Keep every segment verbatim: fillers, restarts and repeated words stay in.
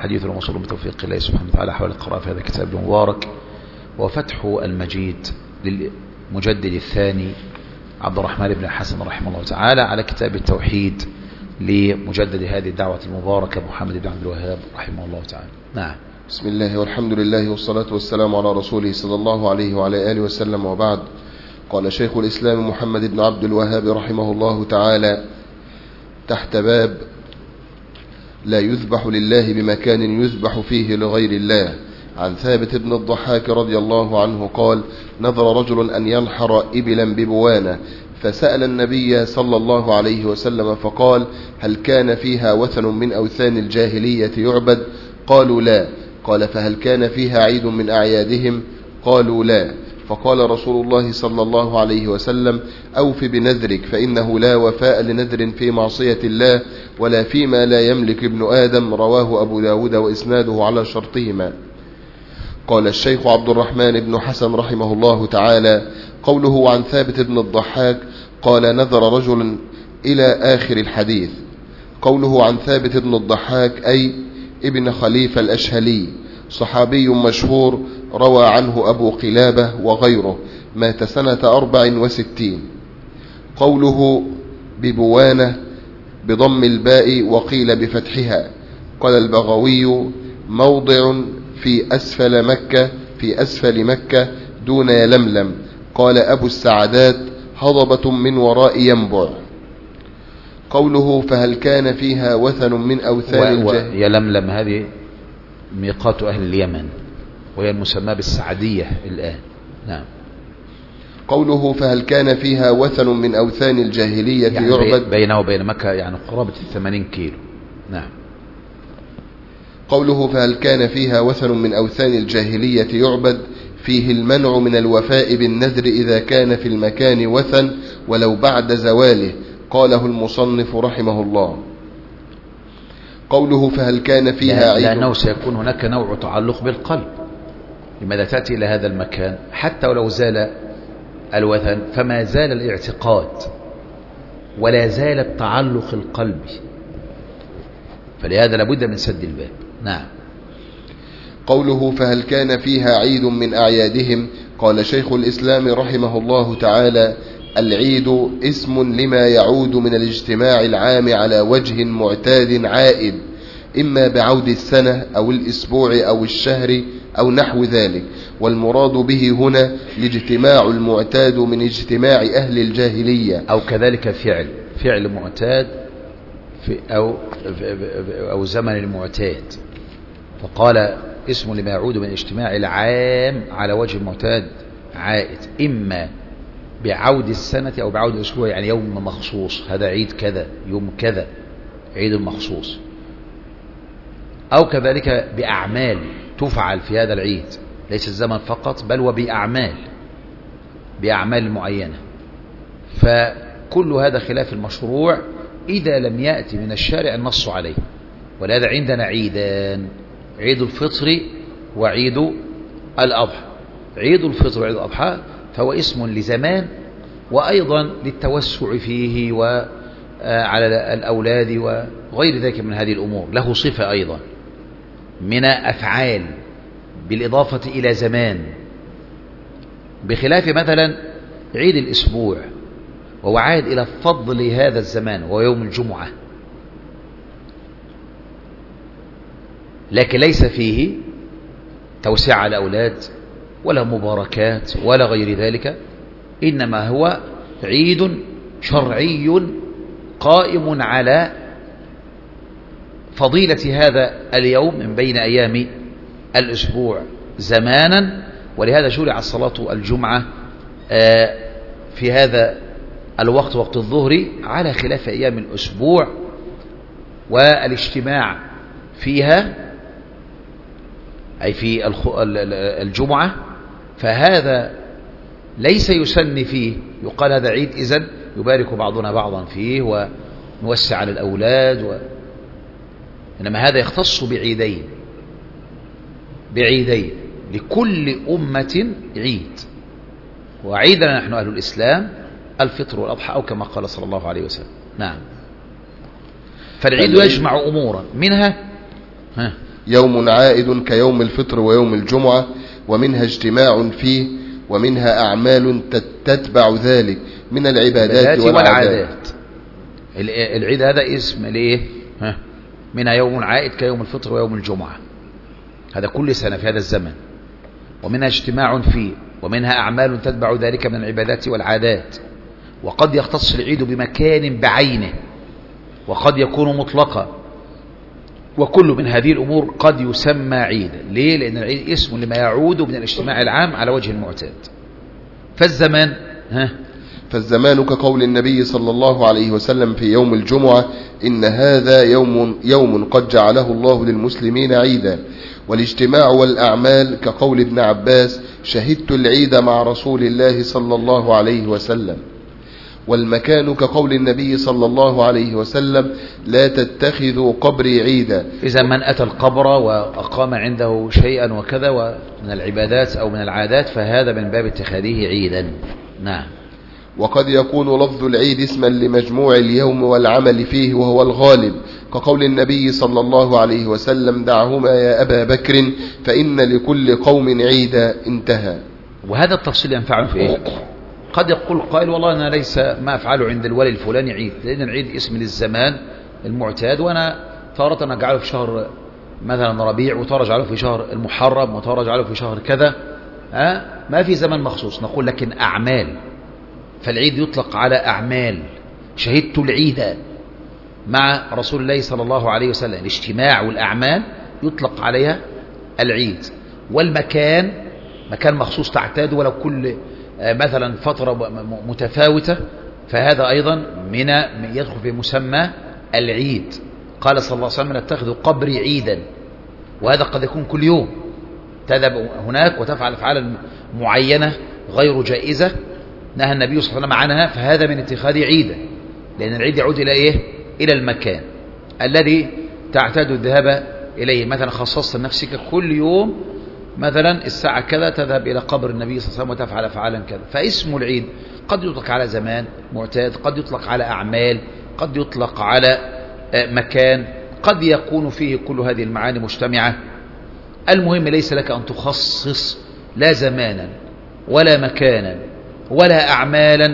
حديث الموصول بتوفيق الله سبحانه وتعالى حول القراءة في هذا الكتاب المبارك، وفتح المجيد للمجدد الثاني عبد الرحمن بن الحسن رحمه الله تعالى على كتاب التوحيد لمجدد هذه الدعوة المباركة محمد بن عبد الوهاب رحمه الله تعالى. نعم. بسم الله والحمد لله والصلاة والسلام على رسوله صلى الله عليه وعلى آله وسلم، وبعد. قال شيخ الإسلام محمد بن عبد الوهاب رحمه الله تعالى تحت باب لا يذبح لله بمكان يذبح فيه لغير الله، عن ثابت بن الضحاك رضي الله عنه قال: نظر رجل أن ينحر إبلا ببوانة، فسأل النبي صلى الله عليه وسلم فقال: هل كان فيها وثن من أوثان الجاهلية يعبد؟ قالوا لا. قال: فهل كان فيها عيد من أعيادهم؟ قالوا لا. فقال رسول الله صلى الله عليه وسلم: أوف بنذرك، فإنه لا وفاء لنذر في معصية الله ولا فيما لا يملك ابن آدم. رواه أبو داود وإسناده على شرطهما. قال الشيخ عبد الرحمن بن حسن رحمه الله تعالى: قوله عن ثابت بن الضحاك قال نذر رجل إلى آخر الحديث. قوله عن ثابت بن الضحاك أي ابن خليفة الأشهلي، صحابي مشهور، روى عنه أبو قلابة وغيره، مات سنة أربع وستين. قوله ببوانة بضم الباء وقيل بفتحها. قال البغوي: موضع في أسفل مكة في أسفل مكة دون يلملم. قال أبو السعدات: هضبة من وراء ينبع. قوله فهل كان فيها وثن من أوثان الجاهلية. يلملم هذه ميقات أهل اليمن، وهي المسمى بالسعدية الآن. نعم. قوله فهل كان فيها وثن من أوثان الجاهلية يعني يعبد، بينه وبين مكة يعني قرابة الثمانين كيلو. نعم. قوله فهل كان فيها وثن من أوثان الجاهلية يعبد، فيه المنع من الوفاء بالنذر إذا كان في المكان وثن ولو بعد زواله. قاله المصنف رحمه الله. قوله فهل كان فيها عيد، لأنه سيكون هناك نوع تعلق بالقلب. لماذا تأتي إلى هذا المكان حتى ولو زال الوثن فما زال الاعتقاد ولا زال التعلق القلبي، فلهذا لابد من سد الباب. نعم. قوله فهل كان فيها عيد من أعيادهم. قال شيخ الإسلام رحمه الله تعالى: العيد اسم لما يعود من الاجتماع العام على وجه معتاد عائد، إما بعود السنة أو الأسبوع أو الشهر أو نحو ذلك، والمراد به هنا الاجتماع المعتاد من اجتماع أهل الجاهلية، أو كذلك فعل فعل معتاد في أو أو زمن المعتاد. فقال اسم لما يعود من الاجتماع العام على وجه المعتاد عائد، إما بعود السنة أو بعود الأسبوع، يعني يوم مخصوص، هذا عيد كذا، يوم كذا، عيد مخصوص، أو كذلك بأعمال تفعل في هذا العيد، ليس الزمن فقط بل وبأعمال بأعمال معينة. فكل هذا خلاف المشروع إذا لم يأتي من الشارع النص عليه. ولهذا عندنا عيدان: عيد الفطر وعيد الأضحى. عيد الفطر وعيد الأضحى فهو اسم لزمان، وأيضا للتوسع فيه وعلى الأولاد وغير ذلك من هذه الأمور، له صفة أيضا من أفعال بالإضافة إلى زمان، بخلاف مثلا عيد الأسبوع وهو عائد إلى فضل هذا الزمان وهو يوم الجمعة، لكن ليس فيه توسعة على الأولاد ولا مباركات ولا غير ذلك، إنما هو عيد شرعي قائم على فضيلة هذا اليوم من بين أيام الأسبوع زمانا. ولهذا شرع الصلاة الجمعة في هذا الوقت، وقت الظهر، على خلاف أيام الأسبوع والاجتماع فيها، أي في الجمعة. فهذا ليس يسن فيه، يقال هذا عيد إذن يبارك بعضنا بعضا فيه ونوسع على الأولاد و... إنما هذا يختص بعيدين بعيدين لكل أمة عيد، وعيدنا نحن أهل الإسلام الفطر والأضحى، أو كما قال صلى الله عليه وسلم. نعم. فالعيد يجمع أمورا منها ها يوم عائد كيوم الفطر ويوم الجمعة، ومنها اجتماع فيه، ومنها أعمال تتبع ذلك من العبادات والعادات. العيد هذا اسم ليه؟ ها، منها يوم عائد كيوم الفطر ويوم الجمعة، هذا كل سنة في هذا الزمن. ومنها اجتماع فيه، ومنها أعمال تتبع ذلك من العبادات والعادات. وقد يختص العيد بمكان بعينه، وقد يكون مطلقا، وكل من هذه الأمور قد يسمى عيدا. ليه؟ لأن العيد اسم لما يعود من الاجتماع العام على وجه المعتاد. فالزمان ها فالزمان كقول النبي صلى الله عليه وسلم في يوم الجمعة: إن هذا يوم, يوم قد جعله الله للمسلمين عيدا. والاجتماع والأعمال كقول ابن عباس: شهدت العيد مع رسول الله صلى الله عليه وسلم. والمكان كقول النبي صلى الله عليه وسلم: لا تتخذوا قبري عيدا. إذا من أتى القبر وأقام عنده شيئا وكذا ومن العبادات أو من العادات فهذا من باب اتخاذه عيدا. نعم. وقد يكون لفظ العيد اسما لمجموع اليوم والعمل فيه وهو الغالب، كقول النبي صلى الله عليه وسلم: دعهما يا أبا بكر فإن لكل قوم عيدا. انتهى. وهذا التفصيل ينفعنا في إيه؟ قد يقول قائل: والله أنا ليس ما أفعله عند الولي الفلاني عيد، لأن العيد اسم للزمان المعتاد، وأنا تارة أجعله في شهر مثلا ربيع، وتارة أجعله في شهر المحرم، وتارة أجعله في شهر كذا، أه؟ ما في زمن مخصوص. نقول لكن أعمال، فالعيد يطلق على أعمال. شهدت العيد مع رسول الله صلى الله عليه وسلم، الاجتماع والأعمال يطلق عليها العيد. والمكان مكان مخصوص تعتاد ولو كل مثلا فترة متفاوتة، فهذا أيضا من يدخل في مسمى العيد. قال صلى الله عليه وسلم: نتخذ قبري عيدا. وهذا قد يكون كل يوم تذهب هناك وتفعل أفعالا معينة غير جائزة نهى النبي صلى الله عليه وسلم عنها، فهذا من اتخاذ عيدا، لأن العيد يعود إلى إيه؟ إلى المكان الذي تعتاد الذهاب إليه. مثلا خصصت لنفسك كل يوم مثلا الساعة كذا تذهب إلى قبر النبي صلى الله عليه وسلم وتفعل أفعالا كذا، فاسم العيد قد يطلق على زمان معتاد، قد يطلق على أعمال، قد يطلق على مكان، قد يكون فيه كل هذه المعاني مجتمعة. المهم ليس لك أن تخصص لا زمانا ولا مكانا ولا أعمالا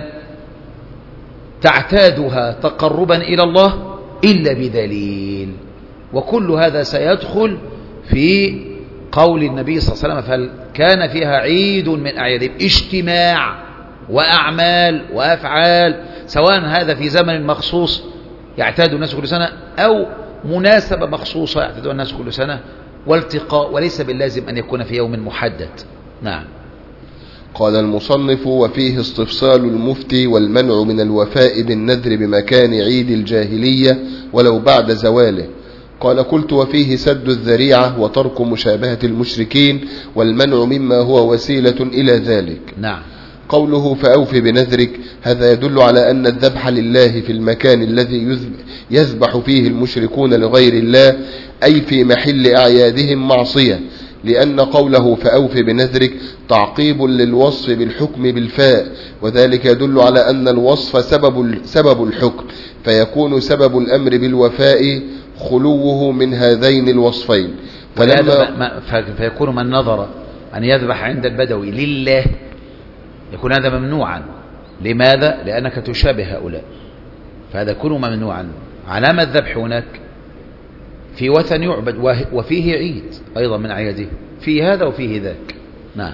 تعتادها تقربا إلى الله إلا بدليل. وكل هذا سيدخل في قول النبي صلى الله عليه وسلم: فكان فيها عيد من أعيادهم، اجتماع وأعمال وأفعال، سواء هذا في زمن مخصوص يعتاد الناس كل سنة أو مناسبة مخصوصة يعتاد الناس كل سنة، والتقاء، وليس باللازم أن يكون في يوم محدد. نعم. قال المصنف: وفيه استفصال المفتي والمنع من الوفاء بالنذر بمكان عيد الجاهلية ولو بعد زواله. قال: قلت: وفيه سد الذريعة وترك مشابهة المشركين والمنع مما هو وسيلة إلى ذلك. نعم. قوله: فأوف بنذرك، هذا يدل على أن الذبح لله في المكان الذي يذبح فيه المشركون لغير الله، أي في محل أعيادهم، معصية، لأن قوله فأوف بنذرك تعقيب للوصف بالحكم بالفاء، وذلك يدل على أن الوصف سبب, سبب الحكم، فيكون سبب الأمر بالوفاء خلوه من هذين الوصفين. فلما فيكون من نظر أن يذبح عند البدوي لله يكون هذا ممنوعا. لماذا؟ لأنك تشابه هؤلاء، فهذا يكون ممنوعا. علامة الذبح هناك في وثن يعبد وفيه عيد أيضا من أعياده، في هذا وفيه ذاك. نعم.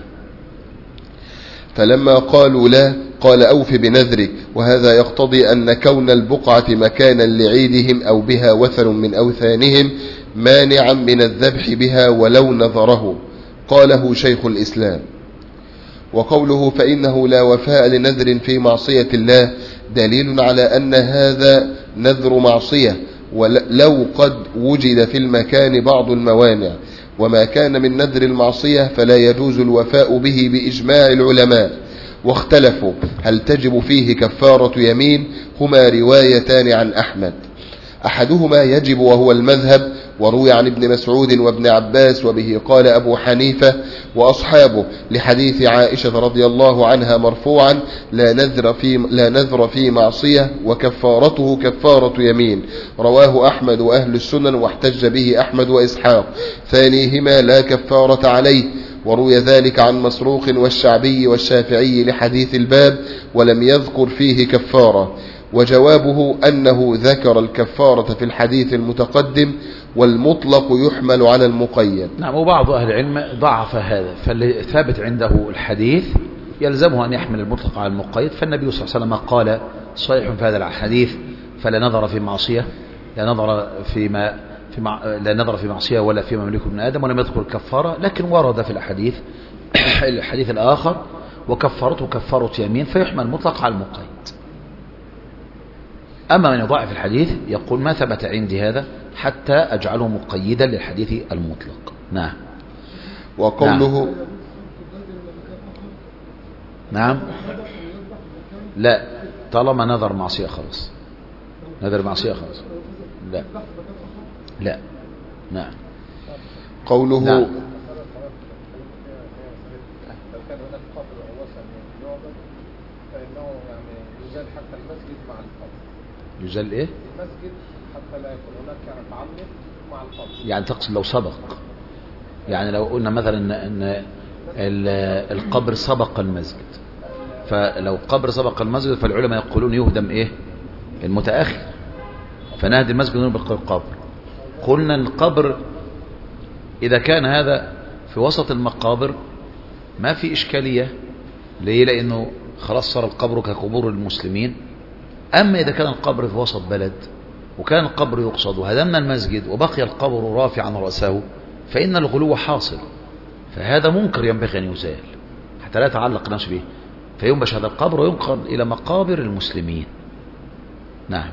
فلما قالوا لا قال: أوف بنذرك، وهذا يقتضي أن كون البقعة مكانا لعيدهم أو بها وثن من أوثانهم مانعا من الذبح بها ولو نذره. قاله شيخ الإسلام. وقوله: فإنه لا وفاء لنذر في معصية الله، دليل على أن هذا نذر معصية، ولو قد وجد في المكان بعض الموانع. وما كان من نذر المعصية فلا يجوز الوفاء به بإجماع العلماء، واختلفوا هل تجب فيه كفارة يمين، هما روايتان عن أحمد. أحدهما يجب وهو المذهب، وروي عن ابن مسعود وابن عباس وبه قال أبو حنيفة وأصحابه لحديث عائشة رضي الله عنها مرفوعا: لا نذر في, لا نذر في معصية وكفارته كفارة يمين. رواه أحمد وأهل السنن واحتج به أحمد وإسحاق. ثانيهما لا كفارة عليه، وروي ذلك عن مسروق والشعبي والشافعي لحديث الباب ولم يذكر فيه كفارة. وجوابه أنه ذكر الكفارة في الحديث المتقدم، والمطلق يحمل على المقيد. نعم. وبعض أهل العلم ضعف هذا، فاللي ثابت عنده الحديث يلزمه أن يحمل المطلق على المقيد. فالنبي صلى الله عليه وسلم قال صحيح في هذا الحديث: فلا نظر في معصية، لا نظر فيما في مع... لا نظر في معصية ولا في مملوك ابن آدم، ولم يذكر الكفارة. لكن ورد في الحديث الحديث الآخر: وكفارته كفارة يمين، فيحمل المطلق على المقيد. أما من يضاعف الحديث يقول: ما ثبت عندي هذا حتى أجعله مقيدا للحديث المطلق. نعم. وقوله نعم, نعم. لا، طالما نذر معصية خلاص، نذر معصية خلاص. لا لا. نعم. قوله نعم. يزال ايه؟ المسجد حتى لا يكون هناك يعني تعلق مع القبر. يعني تقصد لو سبق، يعني لو قلنا مثلا ان القبر سبق المسجد، فلو قبر سبق المسجد فالعلماء يقولون يهدم ايه؟ المتأخر، فنهدم المسجد ونبقى القبر. قلنا القبر اذا كان هذا في وسط المقابر ما في اشكالية. ليه؟ لانه خلاص صار القبر كقبور المسلمين. أما إذا كان القبر في وسط بلد وكان القبر يقصد وهدمنا المسجد وبقي القبر رافعا رأسه، فإن الغلو حاصل، فهذا منكر ينبغي أن يزال حتى لا يتعلق ناس به، فينبش هذا القبر وينقل إلى مقابر المسلمين. نعم.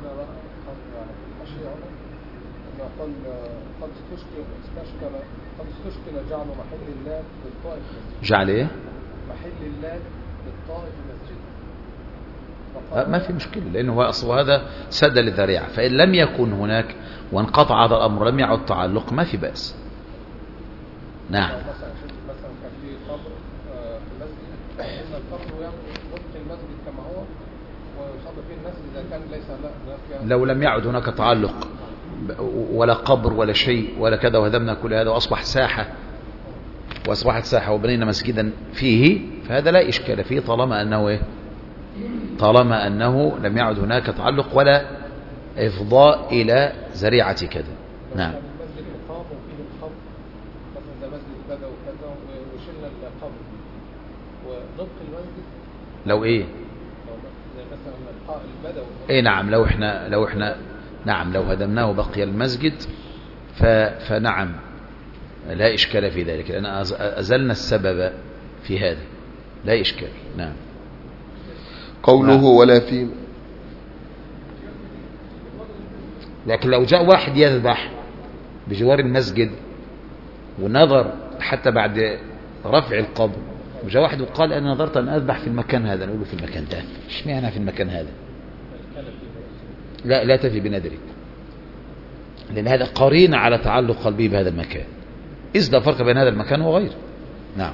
جعل إيه؟ محل الله بالطائف مسجد. ما في مشكلة، لأنه هو أصل هذا سد للذريعة. فإن لم يكن هناك وانقطع هذا الأمر لم يعد تعلق ما في بأس. نعم. مثلا مثلا كان في قبر في مسجد، إن القبر يبقي المسجد كما هو ويصلي فيه الناس إذا كان ليس لا. لو لم يعد هناك تعلق ولا قبر ولا شيء ولا كذا، وهدمنا كل هذا وأصبح ساحة، وأصبحت ساحة وبنينا مسجدا فيه، فهذا لا إشكال فيه طالما أنه إيه؟ طالما أنه لم يعد هناك تعلق ولا إفضاء إلى ذريعة كذا. نعم. المسجد مقام وفيه القبر، مثلا ده مسجد بدأ وكذا وشلنا القبر ونبقي المسجد. لو إيه؟ زي مثلا البدو. إيه نعم. لو إحنا لو إحنا نعم لو هدمناه بقي المسجد ف فنعم لا إشكال في ذلك، لأن أزلنا السبب في هذا، لا إشكال. نعم. قوله نعم. ولا في لكن لو جاء واحد يذبح بجوار المسجد ونظر حتى بعد رفع القبر، وجاء واحد وقال أنا نظرت أن أذبح في المكان هذا، نقول له في المكان ده اشمعنى في المكان هذا؟ لا لا تفي بنذرك، لأن هذا قرينة على تعلق قلبه بهذا المكان، إذ لا فرق بين هذا المكان وغيره. نعم.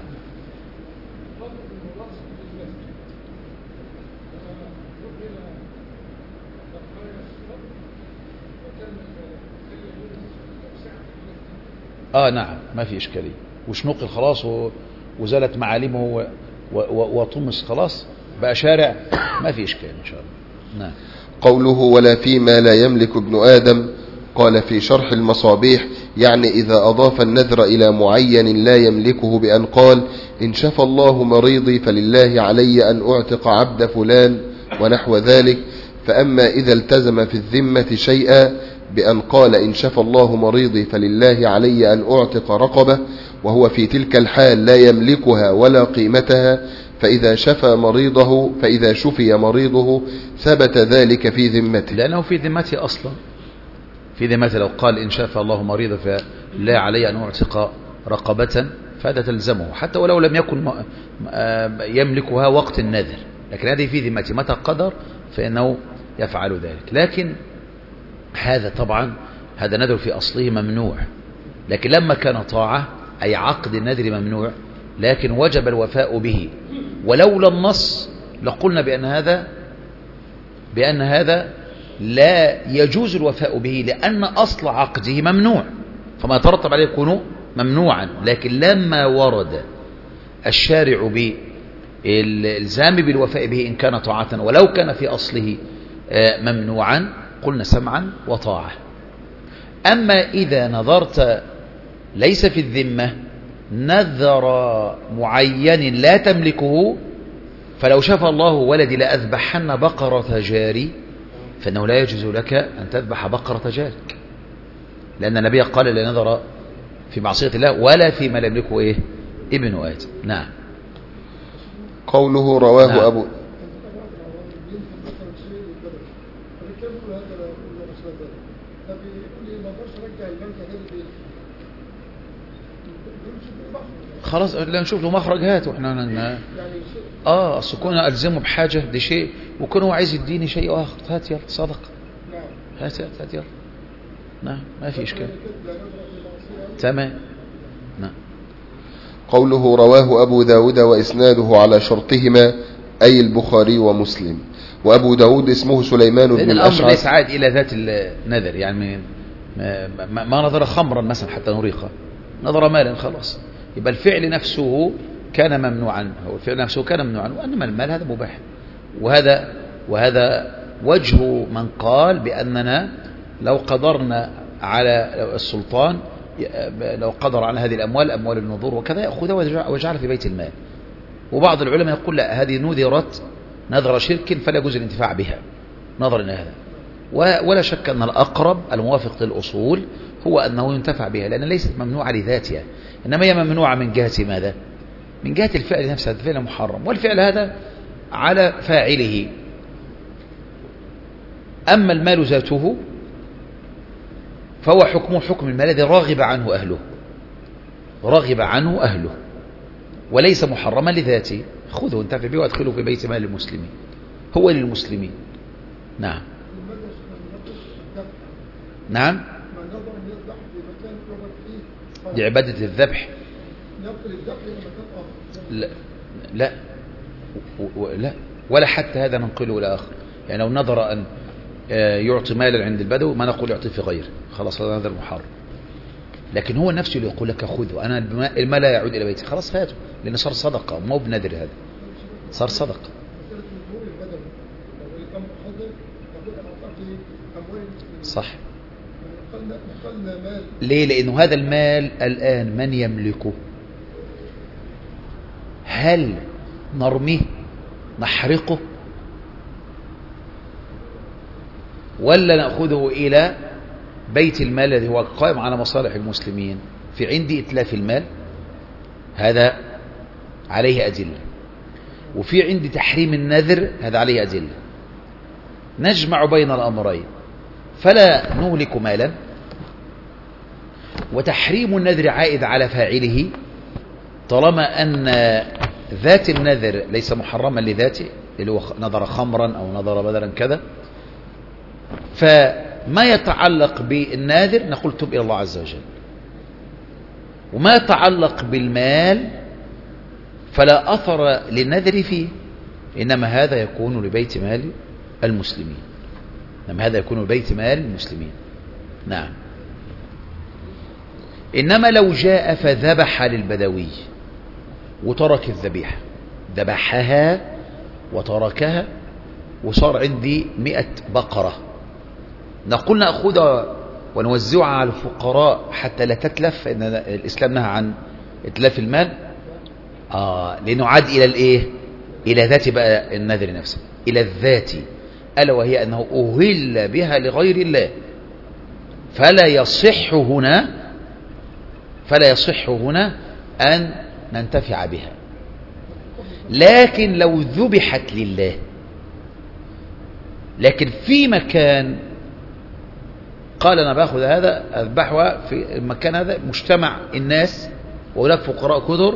آه نعم ما في إشكالية، وش نقل خلاص وزالت معالمه وطمس خلاص بقى شارع، ما في إشكال إن شاء الله. نعم. قوله ولا فيما لا يملك ابن آدم، قال في شرح المصابيح: يعني إذا أضاف النذر إلى معين لا يملكه بأن قال إن شفى الله مريضي فلله علي أن أعتق عبد فلان ونحو ذلك. فأما إذا التزم في الذمة شيئا بأن قال إن شفى الله مريضي فلله علي أن أعتق رقبة، وهو في تلك الحال لا يملكها ولا قيمتها، فإذا شفى مريضه فإذا شفي مريضه ثبت ذلك في ذمته، لأنه في ذمته أصلا. في ذمته لو قال إن شفى الله مريضه فلا علي أن أعتق رقبة فهذا تلزمه، حتى ولو لم يكن يملكها وقت النذر، لكن هذه في ذمته متى قدر فإنه يفعل ذلك. لكن هذا طبعا هذا نذر في أصله ممنوع، لكن لما كان طاعة أي عقد النذر ممنوع لكن وجب الوفاء به، ولولا النص لقلنا بأن هذا بأن هذا لا يجوز الوفاء به، لأن أصل عقده ممنوع، فما يترتب عليه يكون ممنوعا. لكن لما ورد الشارع بالإلزام بالوفاء به إن كان طاعة ولو كان في أصله ممنوعا قلنا سمعا وطاعة. أما إذا نظرت ليس في الذمة نذر معين لا تملكه، فلو شاف الله ولدي لأذبحن بقرة جاري، فإنه لا يجوز لك أن تذبح بقرة جارك، لأن النبي قال لا نذر في معصية الله ولا فيما لم يملكه إيه ابن آدم. نعم. قوله رواه نعم. أبو خلاص لا نشوف له مخرج هات واحنا ن... اه اصل كنا الزمه بحاجه دي شيء وكون هو عايز يديني شيء اخر، هات يلا صدق هات هات, هات يلا. نعم ما في اشكال. تمام. نعم. قوله رواه أبو داود وإسناده على شرطهما أي البخاري ومسلم. وأبو داود اسمه سليمان بن الأشعث. الأمر ليس عاد إلى ذات النذر، يعني ما, ما, ما نظر خمرا مثلا حتى نريقه، نظر مالا خلاص، يبقى الفعل نفسه كان ممنوعا، هو الفعل نفسه كان ممنوعا، وأنما المال هذا مباح. وهذا وهذا وجه من قال بأننا لو قدرنا على السلطان لو قدر على هذه الأموال أموال النذور وكذا يأخذها ويجعلها في بيت المال. وبعض العلماء يقول لا، هذه نذرت نذر شرك فلا يجوز الانتفاع بها نظرا إلى هذا. ولا شك أن الأقرب الموافق للأصول هو أنه ينتفع بها، لأن ليست ممنوعة لذاتها، إنما هي ممنوعة من جهة ماذا؟ من جهة الفعل نفسه، الفعل محرم، والفعل هذا على فاعله. أما المال ذاته فهو حكمه حكم المال الذي راغب عنه أهله، راغب عنه أهله وليس محرما لذاته، خذه انتفع به وادخله في بيت مال المسلمين، هو للمسلمين. نعم. نعم. لعبادة الذبح لا لا لا ولا حتى هذا ننقله إلى آخر. يعني لو نظر أن يعطي مالا عند البدو ما نقول يعطي في غيره، خلاص هذا المحرم، لكن هو نفسه اللي يقول لك خذه، أنا المال لا يعود إلى بيتي، خلاص هاته، لأنه صار صدقة مو بنذر، هذا صار صدقة. صح. ليه؟ لأنه هذا المال الآن من يملكه؟ هل نرميه نحرقه ولا نأخذه إلى بيت المال الذي هو قائم على مصالح المسلمين؟ في عندي إتلاف المال هذا عليه أدلة، وفي عندي تحريم النذر هذا عليه أدلة، نجمع بين الأمرين، فلا نهلك مالا، وتحريم النذر عائد على فاعله طالما أن ذات النذر ليس محرما لذاته، اللي هو نظر خمرا أو نظر بدلا كذا، فما يتعلق بالناذر نقول تب إلى الله عز وجل، وما يتعلق بالمال فلا أثر للنذر فيه، إنما هذا يكون لبيت مال المسلمين، إنما هذا يكون لبيت مال المسلمين. نعم. إنما لو جاء فذبح للبدوي وترك الذبيحة، ذبحها وتركها وصار عندي مئة بقرة، نقول نأخذها ونوزعها على الفقراء حتى لا تتلف، إن الإسلام نهى عن إتلاف المال، آه لأنه عاد إلى الإيه؟ إلى ذات بقى النذر نفسه، إلى الذات، ألا وهي أنه أهل بها لغير الله، فلا يصح هنا فلا يصح هنا أن ننتفع بها. لكن لو ذبحت لله، لكن في مكان قال أنا باخذ هذا أذبحها في المكان هذا مجتمع الناس وهناك فقراء كثر،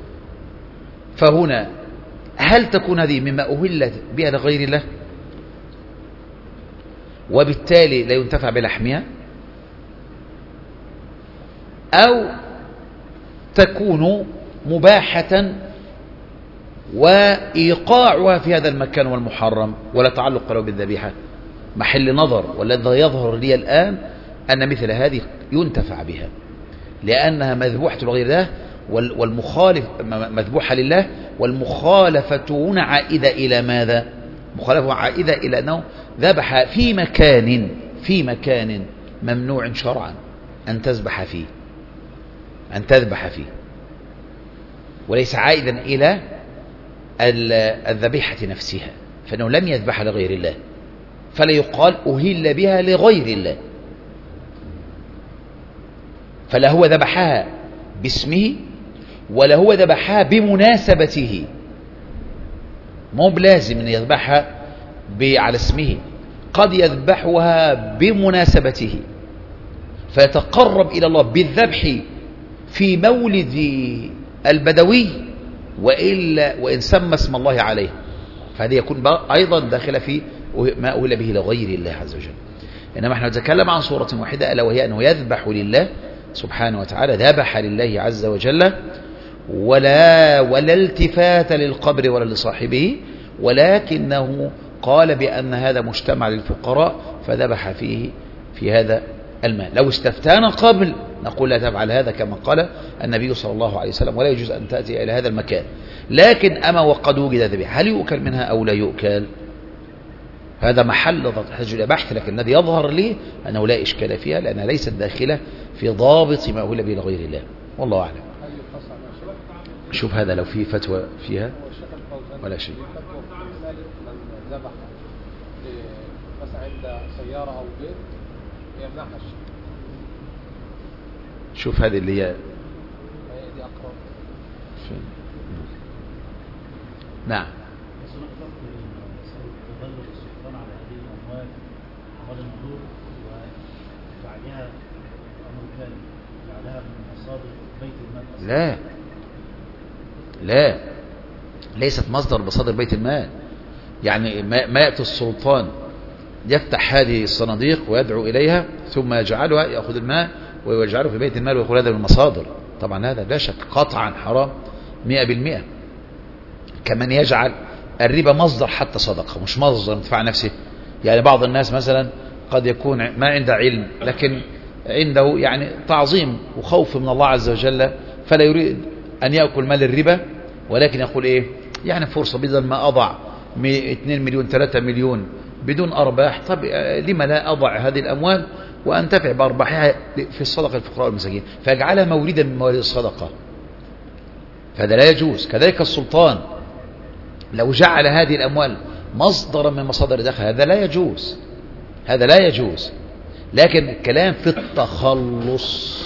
فهنا هل تكون هذه مما أهلت بها لغير الله؟ وبالتالي لا ينتفع بلحمها، أو تكون مباحة وإيقاعها في هذا المكان والمحرم ولا تعلق له بالذبيحة. محل نظر، والذي يظهر لي الآن أن مثل هذه ينتفع بها لأنها مذبوحة لغير الله، والمخالف مذبوحة لله، والمخالفة هنا عائدة إلى ماذا؟ مخالفة عائدة إلى أنه ذبح في مكان في مكان ممنوع شرعا أن تذبح فيه أن تذبح فيه وليس عائدا إلى الذبيحة نفسها، فإنه لم يذبح لغير الله، فلا يقال أهل بها لغير الله، فلا هو ذبحها باسمه ولا هو ذبحها بمناسبته. مو بلازم أن يذبحها على اسمه، قد يذبحها بمناسبته فيتقرب إلى الله بالذبح في مولد البدوي، وإلا وإن سمى اسم الله عليه، فهذه يكون أيضا داخل في ما أهل به لغير الله عز وجل. إنما احنا نتكلم عن صورة واحدة، ألا وهي أنه يذبح لله سبحانه وتعالى، ذبح لله عز وجل، ولا ولا التفات للقبر ولا لصاحبه، ولكنه قال بأن هذا مجتمع للفقراء فذبح فيه في هذا المال. لو استفتانا قبل نقول لا تفعل هذا كما قال النبي صلى الله عليه وسلم، ولا يجوز أن تأتي إلى هذا المكان. لكن أما وقد وجد ذبيحة، هل يؤكل منها أو لا يؤكل؟ هذا محل تحتاج إلى بحث، لكن الذي يظهر لي أنه لا إشكال فيها، لأنها ليست داخلة في ضابط ما أهل به لغير الله، والله أعلم. شوف هذا لو في فتوى فيها ولا شيء. من ذبح مثلا عند سيارة أو بيت يمنعها الشيء. شوف هذه اللي هي دي أقرب. نعم. لا لا ليست مصدر مصادر بيت المال. يعني ما يأتي السلطان يفتح هذه الصناديق ويدعو إليها ثم يجعلها يأخذ الماء ويجعله في بيت المال ويقول هذا من المصادر، طبعا هذا لا شك قطعا حرام مئة بالمئة. كمن يجعل الربا مصدر حتى صدقة، مش مصدر انتفاع نفسه. يعني بعض الناس مثلا قد يكون ما عنده علم لكن عنده يعني تعظيم وخوف من الله عز وجل، فلا يريد أن يأكل مال الربا، ولكن يقول إيه يعني فرصة بدل ما أضع اثنين مليون ثلاثة مليون بدون أرباح، طب لما لا أضع هذه الأموال وأنتفع بأرباحها في الصدقة الفقراء والمساكين، فيجعلها موردا من موارد الصدقة، فهذا لا يجوز. كذلك السلطان لو جعل هذه الأموال مصدرا من مصادر الدخل، هذا لا يجوز، هذا لا يجوز. لكن الكلام في التخلص،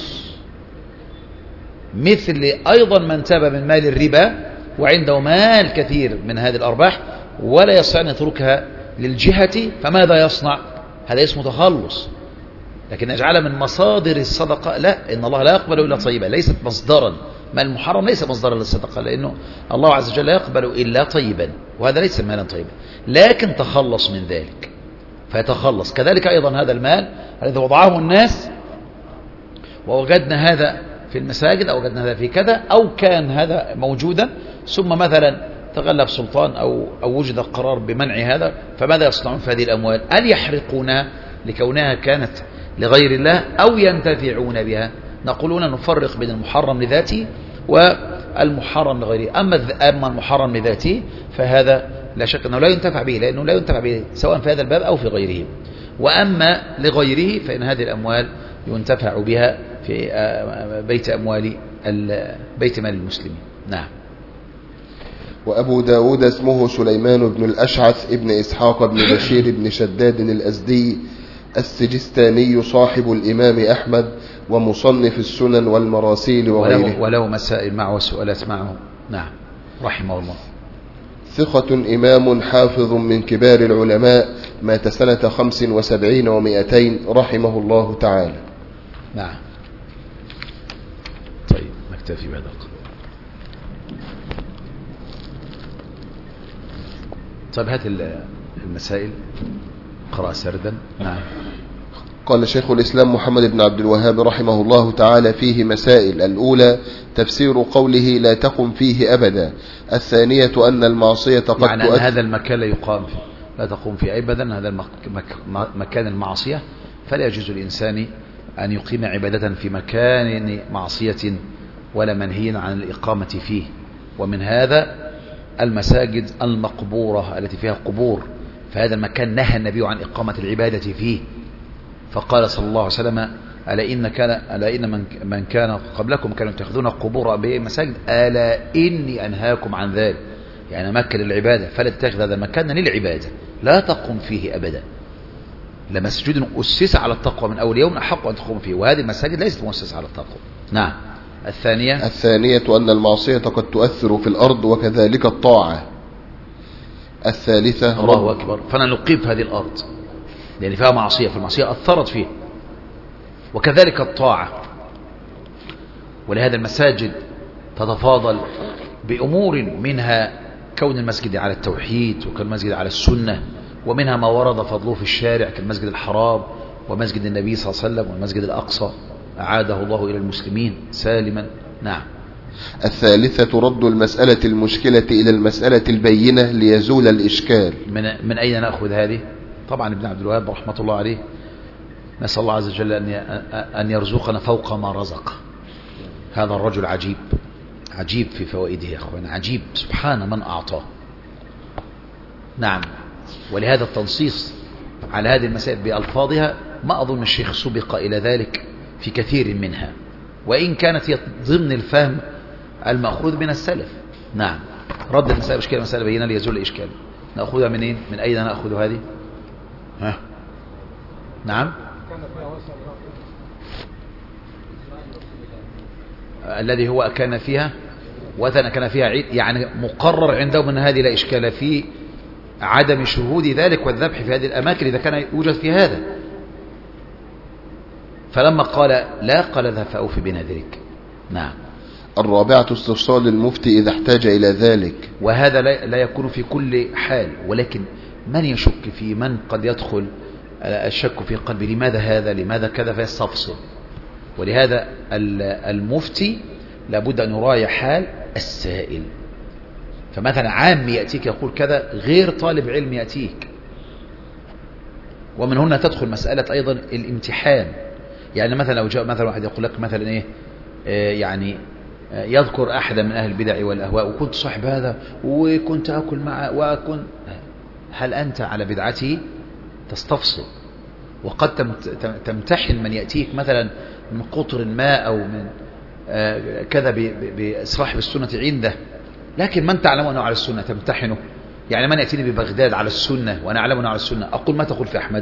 مثل أيضا من تاب من مال الربا وعنده مال كثير من هذه الأرباح ولا يستطيع أن يتركها للجهة، فماذا يصنع؟ هذا اسمه تخلص. لكن أجعل من مصادر الصدقة لا، إن الله لا يقبل إلا طيبا، ليست مصدرا. ما المحرم ليس مصدرا للصدقة، لأنه الله عز وجل لا يقبل إلا طيبا، وهذا ليس مالا طيبا، لكن تخلص من ذلك فيتخلص. كذلك أيضا هذا المال الذي وضعه الناس ووجدنا هذا في المساجد أو وجدنا هذا في كذا، أو كان هذا موجودا ثم مثلا تغلب سلطان أو, أو وجد قرار بمنع هذا، فماذا يصنعون في هذه الأموال؟ هل يحرقونها لكونها كانت لغير الله أو ينتفعون بها؟ نقولون نفرق بين المحرم لذاته والمحرم لغيره. أما أما المحرم لذاته فهذا لا شك أنه لا ينتفع به، لأنه لا ينتفع به سواء في هذا الباب أو في غيره. وأما لغيره فإن هذه الأموال ينتفع بها في بيت أموال بيت مال المسلمين. نعم. وأبو داود اسمه سليمان بن الأشعث ابن إسحاق بن بشير بن شداد الأزدي السجستاني صاحب الإمام أحمد ومصنف السنن والمراسيل وغيره، ولو مسائل معه وسؤالات معه. نعم رحمه الله. ثقة إمام حافظ من كبار العلماء، مات سنة خمس وسبعين ومئتين رحمه الله تعالى. نعم. طيب نكتفي بهذا القدر. طيب هات المسائل. اقرأ سردا. نعم. قال شيخ الإسلام محمد بن عبد الوهاب رحمه الله تعالى فيه مسائل. الأولى تفسير قوله لا تقم فيه أبدا. الثانية أن المعصية قد يعني أن تؤثر. هذا المكان لا يقام فيه، لا تقوم فيه أبدا، هذا المك... مك... مكان المعصية، فلا يجوز للإنسان أن يقيم عبادة في مكان معصية ولا منهي عن الإقامة فيه. ومن هذا المساجد المقبورة التي فيها قبور، فهذا المكان نهى النبي عن إقامة العبادة فيه، فقال صلى الله عليه وسلم ألا إن كان ألا إن من من كان قبلكم كانوا يتخذون قبور أنبياء مساجد ألا إني أنهاكم عن ذلك، يعني مكان للعبادة، فلا تتخذ هذا المكان للعبادة، لا تقم فيه أبدا. لمسجد أسس على التقوى من أول يوم أحق أن تقوم فيه، وهذه المساجد ليست مؤسسة على التقوى. نعم. الثانية الثانية أن المعصية قد تؤثر في الأرض وكذلك الطاعة. الثالثة الله أكبر، فأنا نقيم في هذه الأرض لأن فيها معصية، فالمعصية أثرت فيه، وكذلك الطاعة. ولهذا المساجد تتفاضل بأمور، منها كون المسجد على التوحيد وكون المسجد على السنة، ومنها ما ورد فضله في الشارع كالمسجد الحرام ومسجد النبي صلى الله عليه وسلم والمسجد الأقصى أعاده الله إلى المسلمين سالما. نعم. الثالثة رد المسألة المشكلة إلى المسألة البينة ليزول الإشكال. من, من أين نأخذ هذه؟ طبعا ابن عبد الوهاب رحمة الله عليه نسأل الله عز وجل أن يرزقنا فوق ما رزق. هذا الرجل عجيب عجيب في فوائده يا أخوان، عجيب، سبحان من أعطاه. نعم. ولهذا التنصيص على هذه المسائل بألفاظها ما أظن الشيخ سبق إلى ذلك في كثير منها، وإن كانت هي ضمن الفهم المأخوذ من السلف. نعم. رد المسائل مشكلة مسألة بينة ليزول الإشكال، نأخذها منين؟ من أين نأخذ هذه؟ ها؟ نعم. الذي هو كان فيها وثن كان فيها عيد، يعني مقرر عندهم أن هذه لا إشكال في عدم شهود ذلك والذبح في هذه الأماكن إذا كان يوجد في هذا. فلما قال لا قال ذا فأوفي بنذرك. نعم. الرابعة استفصال المفتي إذا احتاج إلى ذلك، وهذا لا يكون في كل حال، ولكن من يشك في من قد يدخل الشك في قلبه لماذا هذا لماذا كذا فيستفصل. ولهذا المفتي لابد أن يراعي حال السائل. فمثلا عام يأتيك يقول كذا غير طالب علم يأتيك. ومن هنا تدخل مسألة أيضا الامتحان. يعني مثلا لو جاء مثلا واحد يقول لك مثلا إيه آه يعني آه يذكر أحدا من أهل البدع والأهواء وكنت صاحب هذا وكنت أكل معه وكنت، هل أنت على بدعته؟ تستفصل. وقد تمتحن من يأتيك مثلا من قطر ما أو من آه كذا بصاحب السنة عنده، لكن من تعلم أنه على السنة تمتحنه. يعني من يأتيني ببغداد على السنة وأنا أعلم أنه على السنة أقول ما تقول في أحمد؟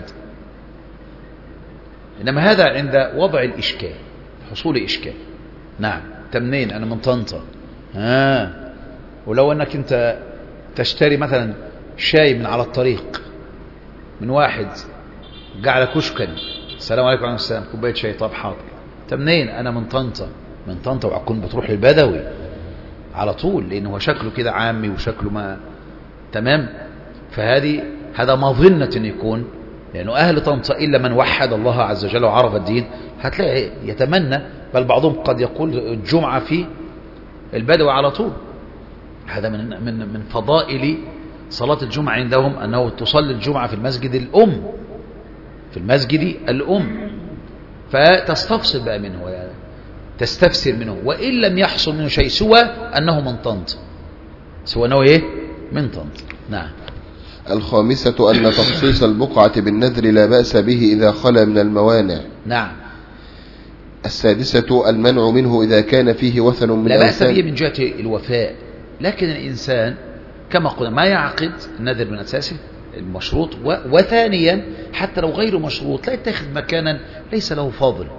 إنما هذا عند وضع الإشكال، حصول إشكال. نعم. تمنين؟ أنا من طنطا. آه. ولو أنك أنت تشتري مثلا شاي من على الطريق من واحد قاعد كشكا، السلام عليكم وعليكم السلام، كوباية شاي، طب حاضر. تمنين؟ أنا من طنطا. من طنطا وأكون بتروح للبدوي على طول، لأنه هو شكله كده عامي وشكله ما تمام. فهذه هذا مظنة أن يكون، لأنه أهل طنطا إلا من وحد الله عز وجل وعرف الدين هتلاقي يتمنى، بل بعضهم قد يقول الجمعة في البدوي على طول. هذا من من من فضائل صلاة الجمعة عندهم أنه تصلي الجمعة في المسجد الأم، في المسجد الأم. فتستفصل بقى منه يعني تستفسر منه، وإن لم يحصل منه شيء سوى أنه من طنطا، سوى أنه إيه؟ من طنطا. نعم. الخامسة أن تخصيص البقعة بالنذر لا بأس به إذا خلا من الموانع. نعم. السادسة المنع منه إذا كان فيه وثن من لا بأس به من جهة الوفاء، لكن الإنسان كما قلنا ما يعقد النذر من أساسه المشروط، وثانيا حتى لو غير مشروط لا يتخذ مكانا ليس له فاضل،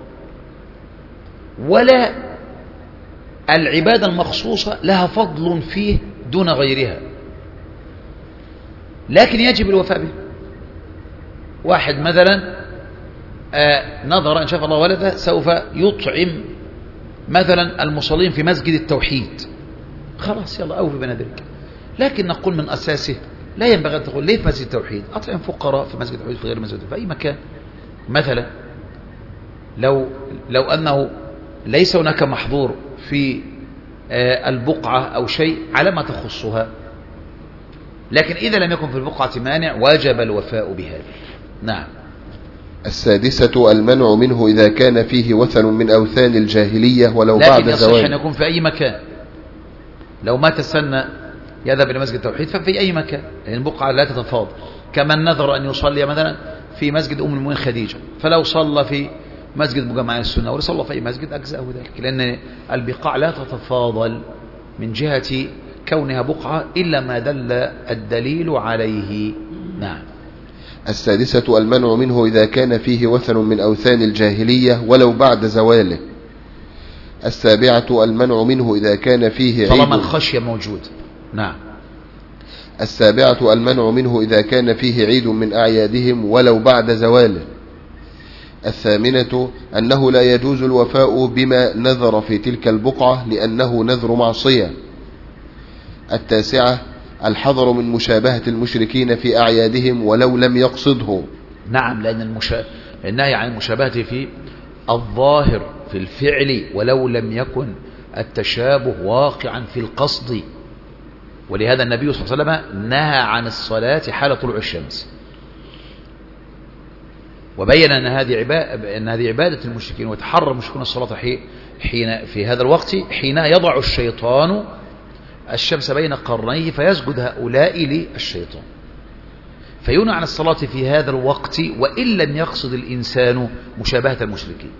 ولا العبادة المخصوصة لها فضل فيه دون غيرها، لكن يجب الوفاء به. واحد مثلا آه نظر إن شاء الله ولده سوف يطعم مثلا المصلين في مسجد التوحيد، خلاص يلا أوفي بنذرك، لكن نقول من أساسه لا ينبغي أن تقول ليه في مسجد التوحيد؟ أطعم فقراء في مسجد التوحيد في غير مسجد التوحيد في أي مكان. مثلا لو لو أنه ليس هناك محظور في البقعة أو شيء على ما تخصها، لكن إذا لم يكن في البقعة مانع وجب الوفاء بهذا. نعم. السادسة المنع منه إذا كان فيه وثن من أوثان الجاهلية ولو بعد لكن زوال. يصح أن يكون في أي مكان. لو ما تسنى يذهب إلى مسجد التوحيد ففي أي مكان، لأن البقعة لا تتفاضل. كمن نذر أن يصلي مثلا في مسجد أم المؤمنين خديجة، فلو صلى في مسجد مجمع السنة وصلى في أي مسجد أجزأه ذلك، لأن البقاع لا تتفاضل من جهة كونها بقعة إلا ما دل الدليل عليه. نعم. السادسة المنع منه إذا كان فيه وثن من أوثان الجاهلية ولو بعد زواله. السابعة المنع منه إذا كان فيه عيد. طالما الخشية موجود. نعم. السابعة المنع منه إذا كان فيه عيد من أعيادهم ولو بعد زواله. الثامنة أنه لا يجوز الوفاء بما نذر في تلك البقعة لأنه نذر معصية. التاسعة الحذر من مشابهة المشركين في أعيادهم ولو لم يقصده. نعم، لأن المشا... النهي عن المشابهة في الظاهر في الفعل ولو لم يكن التشابه واقعا في القصد، ولهذا النبي صلى الله عليه وسلم نهى عن الصلاة حال طلوع الشمس، وبين أن هذه عبادة, أن هذه عبادة المشركين، وتحرم المشركون الصلاة حين في هذا الوقت حين يضع الشيطان الشمس بين قرنيه فيسجد هؤلاء للشيطان، فينهى عن الصلاة في هذا الوقت وإن لم يقصد الإنسان مشابهة المشركين.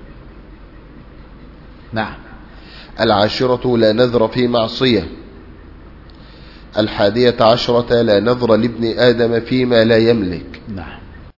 نعم. العاشرة لا نذر في معصية. الحادية عشرة لا نذر لابن آدم فيما لا يملك. نعم.